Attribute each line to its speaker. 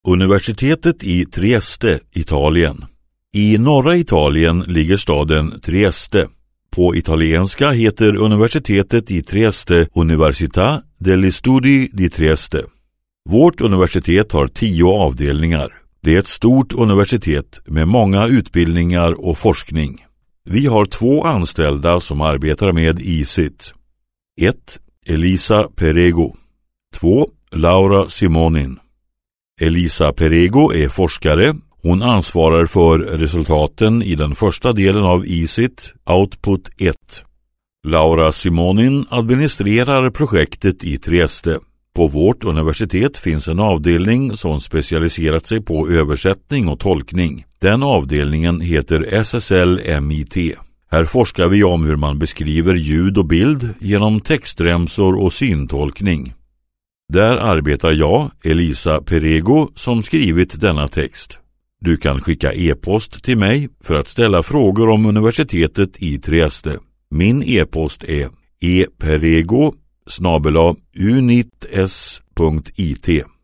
Speaker 1: Universitetet i Trieste, Italien. I norra Italien ligger staden Trieste. På italienska heter universitetet i Trieste Università degli Studi di Trieste. Vårt universitet har 10 avdelningar. Det är ett stort universitet med många utbildningar och forskning. Vi har 2 anställda som arbetar med ICIT. 1. Elisa Perego. 2. Laura Simonin. Elisa Perego är forskare. Hon ansvarar för resultaten i den första delen av ICIT, Output 1. Laura Simonin administrerar projektet i Trieste. På vårt universitet finns en avdelning som specialiserat sig på översättning och tolkning. Den avdelningen heter SSL-MIT. Här forskar vi om hur man beskriver ljud och bild genom textremsor och syntolkning. Där arbetar jag, Elisa Perego, som skrivit denna text. Du kan skicka e-post till mig för att ställa frågor om universitetet i Trieste. Min e-post är eperego@units.it.